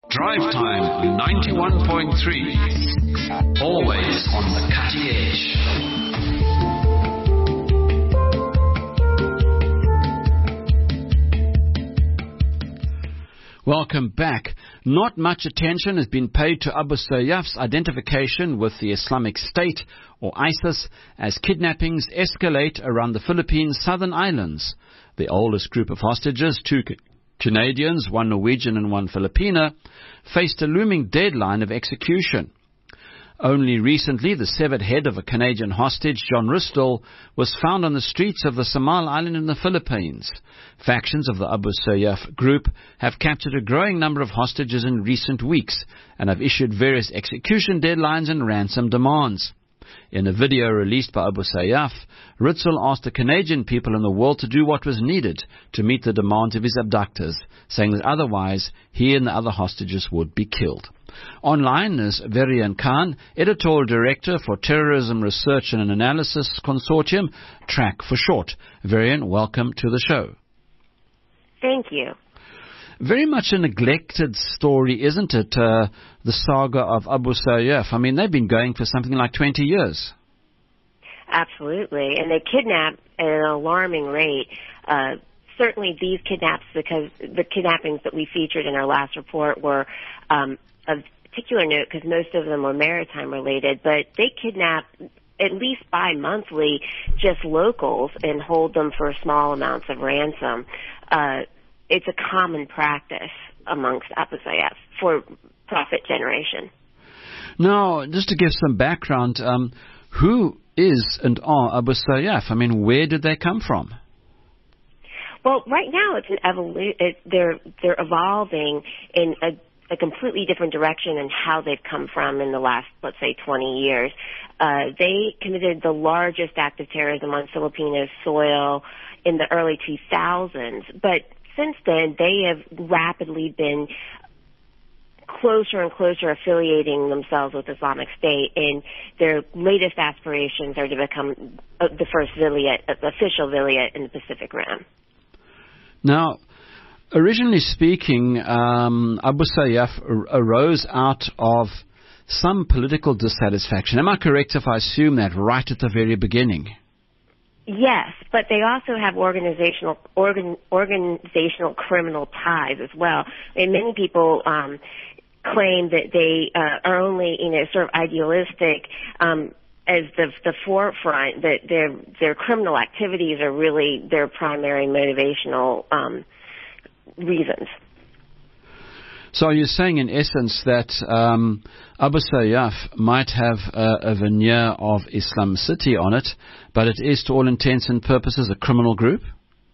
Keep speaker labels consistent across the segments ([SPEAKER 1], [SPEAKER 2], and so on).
[SPEAKER 1] Drive Time 91.3. Always on the cutting edge. Welcome back. Not much attention has been paid to Abu Sayyaf's identification with the Islamic State, or ISIS, as kidnappings escalate around the Philippines' southern islands. The oldest group of hostages, two Canadians, one Norwegian and one Filipina, faced a looming deadline of execution. Only recently, the severed head of a Canadian hostage, John Ristol, was found on the streets of the Samal Island in the Philippines. Factions of the Abu Sayyaf group have captured a growing number of hostages in recent weeks and have issued various execution deadlines and ransom demands. In a video released by Abu Sayyaf, Ritzel asked the Canadian people in the world to do what was needed to meet the demands of his abductors, saying that otherwise he and the other hostages would be killed. Online is Varian Khan, Editorial Director for Terrorism Research and Analysis Consortium, TRAC for short. Varian, welcome to the show.
[SPEAKER 2] Thank you.
[SPEAKER 1] Very much a neglected story, isn't it, the saga of Abu Sayyaf? I mean, they've been going for something like 20 years.
[SPEAKER 2] Absolutely, and they kidnap at an alarming rate. Certainly these because the kidnappings that we featured in our last report were of particular note because most of them were maritime related, but they kidnap at least bi-monthly just locals and hold them for small amounts of ransom. It's a common practice amongst Abu Sayyaf for profit generation.
[SPEAKER 1] Now, just to give some background, who is and are Abu Sayyaf? I mean, where did they come from?
[SPEAKER 2] Well, right now it's an they're evolving in a completely different direction in how they've come from in the last, let's say, 20 years. They committed the largest act of terrorism on Filipino soil in the early 2000s, but since then, they have rapidly been closer and closer affiliating themselves with Islamic State, and their latest aspirations are to become the first official vilayet in the Pacific Rim.
[SPEAKER 1] Now, originally speaking, Abu Sayyaf arose out of some political dissatisfaction. Am I correct if I assume that right at the very beginning?
[SPEAKER 2] Yes, but they also have organizational criminal ties as well. And many people claim that they are only, sort of idealistic as the forefront, that their criminal activities are really their primary motivational reasons.
[SPEAKER 1] So are you saying, in essence, that Abu Sayyaf might have a veneer of Islamicity on it, but it is, to all intents and purposes, a criminal group?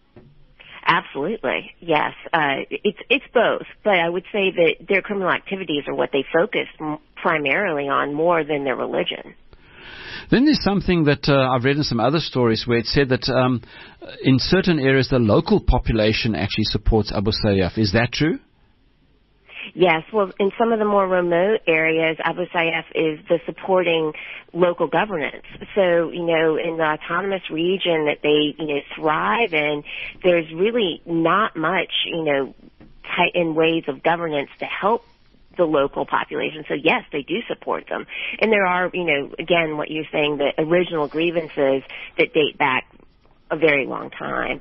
[SPEAKER 2] Absolutely, yes. It's both, but I would say that their criminal activities are what they focus primarily on more than their religion.
[SPEAKER 1] Then there's something that I've read in some other stories where it said that in certain areas the local population actually supports Abu Sayyaf. Is that true?
[SPEAKER 2] Yes, well, in some of the more remote areas, Abu Sayyaf is the supporting local governance. So, in the autonomous region that they, thrive in, there's really not much, tight in ways of governance to help the local population. So, yes, they do support them. And there are, again, what you're saying, the original grievances that date back a very long time.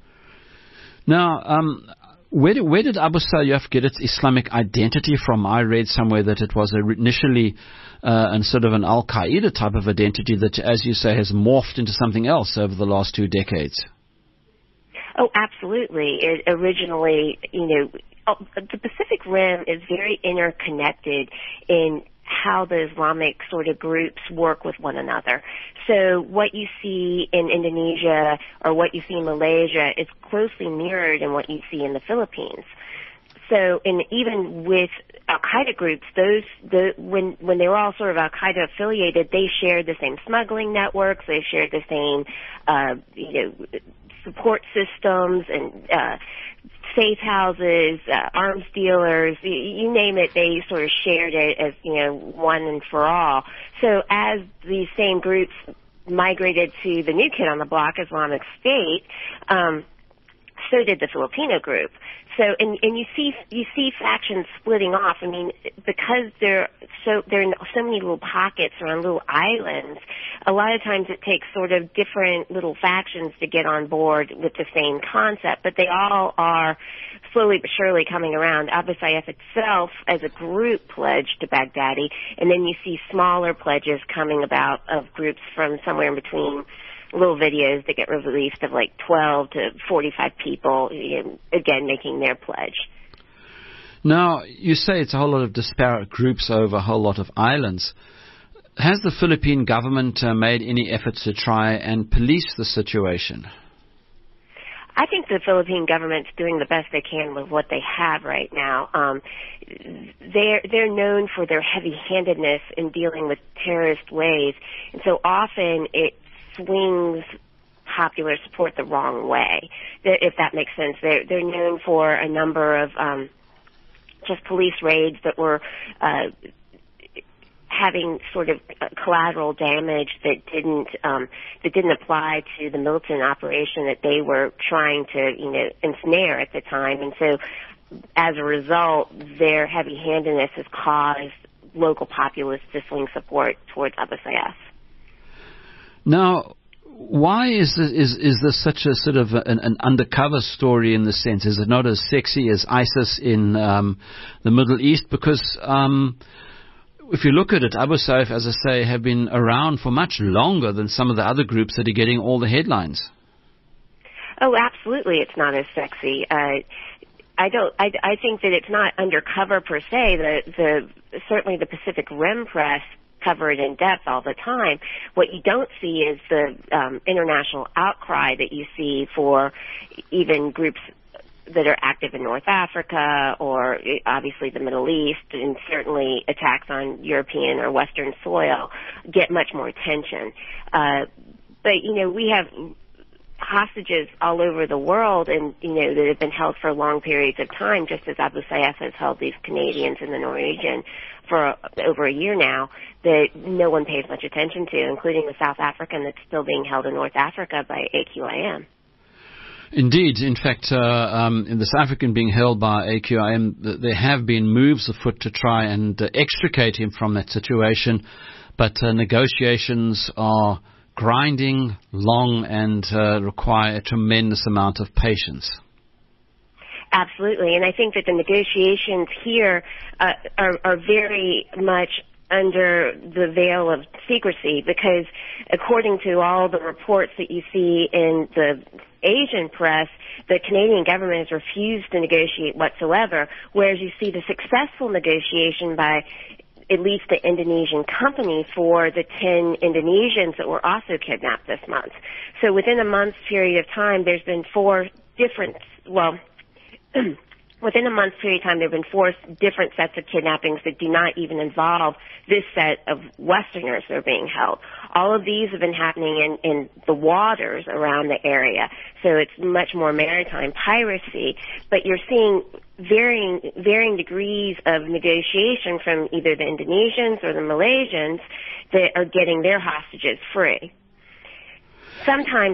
[SPEAKER 1] Now, where did Abu Sayyaf get its Islamic identity from? I read somewhere that it was initially sort of an Al-Qaeda type of identity that, as you say, has morphed into something else over the last 2 decades.
[SPEAKER 2] Oh, absolutely. It originally, the Pacific Rim is very interconnected in how the Islamic sort of groups work with one another. So what you see in Indonesia or what you see in Malaysia is closely mirrored in what you see in the Philippines. So, and even with Al-Qaeda groups, when they were all sort of Al-Qaeda affiliated, they shared the same smuggling networks, they shared the same, support systems and safe houses, arms dealers, you name it, they sort of shared it as, one and for all. So as these same groups migrated to the new kid on the block, Islamic State, so did the Filipino group. and you see factions splitting off. I mean, because there are so many little pockets around little islands, a lot of times it takes sort of different little factions to get on board with the same concept, but they all are slowly but surely coming around. Abu Sayyaf itself as a group pledged to Baghdadi, and then you see smaller pledges coming about of groups from somewhere in between, little videos that get released of like 12 to 45 people, again, making their pledge.
[SPEAKER 1] Now, you say it's a whole lot of disparate groups over a whole lot of islands. Has the Philippine government made any efforts to try and police the situation?
[SPEAKER 2] I think the Philippine government's doing the best they can with what they have right now. They're known for their heavy-handedness in dealing with terrorist ways, and so often it swings popular support the wrong way, if that makes sense. They're known for a number of just police raids that were having sort of collateral damage that didn't apply to the militant operation that they were trying to ensnare at the time, and so as a result, their heavy-handedness has caused local populists to swing support towards Abu Sayyaf.
[SPEAKER 1] Now, why is this such a sort of an undercover story in the sense? Is it not as sexy as ISIS in the Middle East? Because if you look at it, Abu Sayyaf, as I say, have been around for much longer than some of the other groups that are getting all the headlines.
[SPEAKER 2] Oh, absolutely, it's not as sexy. I think that it's not undercover per se. Certainly the Pacific Rim press cover it in depth all the time. What you don't see is the international outcry that you see for even groups that are active in North Africa or obviously the Middle East, and certainly attacks on European or Western soil get much more attention. But we have hostages all over the world, and that have been held for long periods of time, just as Abu Sayyaf has held these Canadians and the Norwegian for over a year now, that no one pays much attention to, including the South African that's still being held in North Africa by AQIM.
[SPEAKER 1] Indeed. In fact, in the South African being held by AQIM, there have been moves afoot to try and extricate him from that situation, but negotiations are grinding, long, and require a tremendous amount of patience.
[SPEAKER 2] Absolutely, and I think that the negotiations here are very much under the veil of secrecy, because according to all the reports that you see in the Asian press, the Canadian government has refused to negotiate whatsoever, whereas you see the successful negotiation by at least the Indonesian company for the 10 Indonesians that were also kidnapped this month. So within a month's period of time, there's been within a month's period of time, there have been 4 different sets of kidnappings that do not even involve this set of Westerners that are being held. All of these have been happening in the waters around the area, so it's much more maritime piracy. But you're seeing varying degrees of negotiation from either the Indonesians or the Malaysians that are getting their hostages free. Sometimes,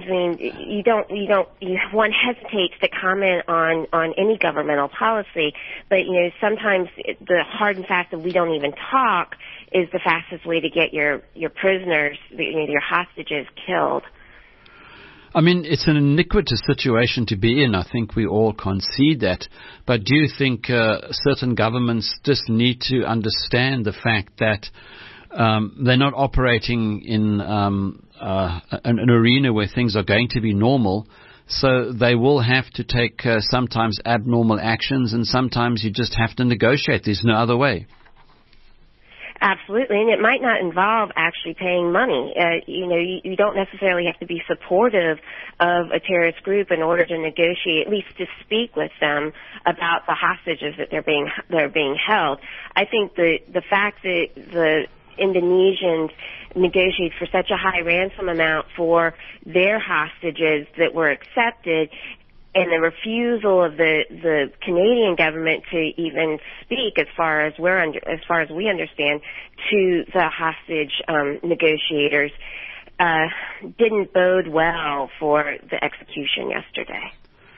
[SPEAKER 2] one hesitates to comment on any governmental policy, but, sometimes the hard and fast that we don't even talk is the fastest way to get your prisoners, your hostages killed.
[SPEAKER 1] I mean, it's an iniquitous situation to be in. I think we all concede that. But do you think certain governments just need to understand the fact that they're not operating in an arena where things are going to be normal, so they will have to take sometimes abnormal actions, and sometimes you just have to negotiate. There's no other way.
[SPEAKER 2] Absolutely, and it might not involve actually paying money. You don't necessarily have to be supportive of a terrorist group in order to negotiate, at least to speak with them about the hostages that they're being held. I think the fact that the Indonesians negotiated for such a high ransom amount for their hostages that were accepted, and the refusal of the Canadian government to even speak, as far as we understand, to the hostage negotiators, didn't bode well for the execution yesterday.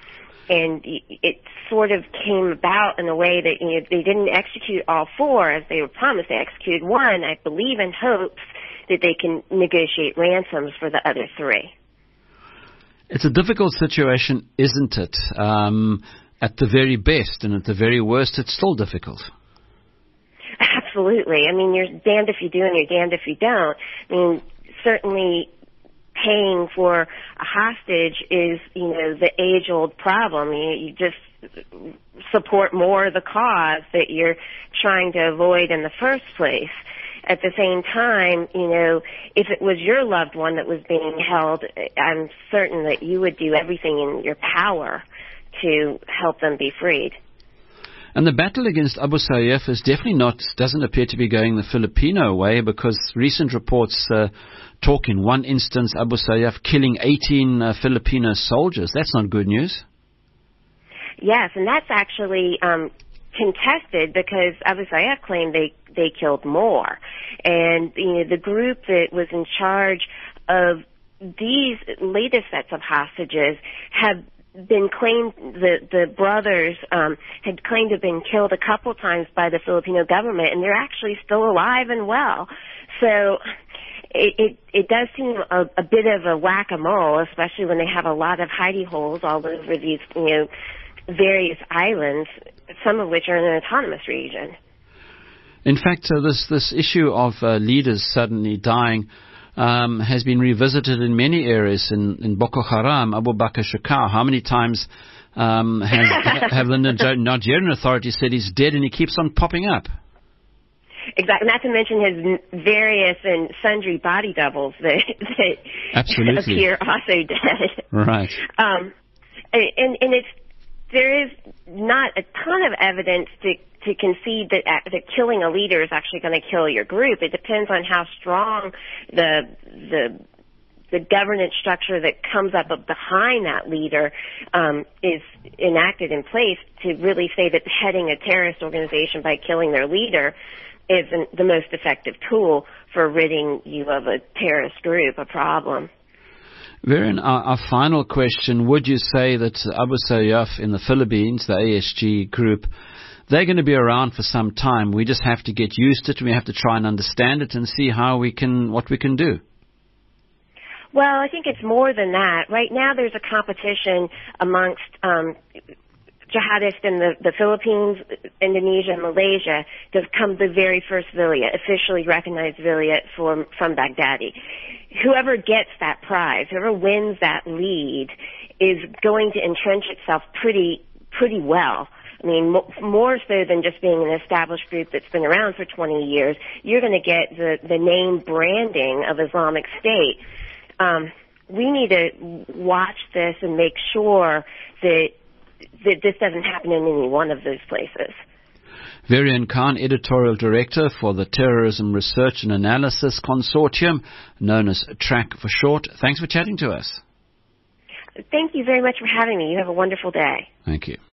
[SPEAKER 2] And it sort of came about in a way that, you know, they didn't execute all 4 as they were promised. They executed 1, I believe, in hopes that they can negotiate ransoms for the other 3.
[SPEAKER 1] It's a difficult situation, isn't it? At the very best, and at the very worst, it's still difficult.
[SPEAKER 2] Absolutely. I mean, you're damned if you do and you're damned if you don't. I mean, certainly paying for a hostage is, you know, the age-old problem. You just support more the cause that you're trying to avoid in the first place. At the same time, you know, if it was your loved one that was being held, I'm certain that you would do everything in your power to help them be freed.
[SPEAKER 1] And the battle against Abu Sayyaf is definitely doesn't appear to be going the Filipino way, because recent reports talk in one instance Abu Sayyaf killing 18 Filipino soldiers. That's not good news.
[SPEAKER 2] Yes, and that's actually contested because Abu Sayyaf claimed they killed more. And, you know, the group that was in charge of these latest sets of hostages have been claimed, the brothers had claimed to have been killed a couple times by the Filipino government, and they're actually still alive and well. So it does seem a bit of a whack-a-mole, especially when they have a lot of hidey holes all over these, you know, various islands, some of which are in an autonomous region.
[SPEAKER 1] In fact, this issue of leaders suddenly dying has been revisited in many areas. In Boko Haram, Abu Bakr Shekau, how many times have the Nigerian authorities said he's dead, and he keeps on popping up?
[SPEAKER 2] Exactly. Not to mention his various and sundry body doubles that
[SPEAKER 1] Absolutely.
[SPEAKER 2] appear also dead.
[SPEAKER 1] Right.
[SPEAKER 2] And there is not a ton of evidence to concede that killing a leader is actually going to kill your group. It depends on how strong the governance structure that comes up behind that leader is enacted in place to really say that heading a terrorist organization by killing their leader isn't the most effective tool for ridding you of a terrorist group, a problem.
[SPEAKER 1] Varian, our final question, would you say that Abu Sayyaf in the Philippines, the ASG group, they're going to be around for some time? We just have to get used to it, and we have to try and understand it and see what we can do.
[SPEAKER 2] Well, I think it's more than that. Right now there's a competition amongst jihadists in the Philippines, Indonesia, and Malaysia to become the very first vilayet, officially recognized vilayet from Baghdadi. Whoever gets that prize, whoever wins that lead, is going to entrench itself pretty well. I mean, more so than just being an established group that's been around for 20 years, you're going to get the name branding of Islamic State. We need to watch this and make sure that this doesn't happen in any one of those places.
[SPEAKER 1] Varian Khan, Editorial Director for the Terrorism Research and Analysis Consortium, known as TRAC for short. Thanks for chatting to us.
[SPEAKER 2] Thank you very much for having me. You have a wonderful day.
[SPEAKER 1] Thank you.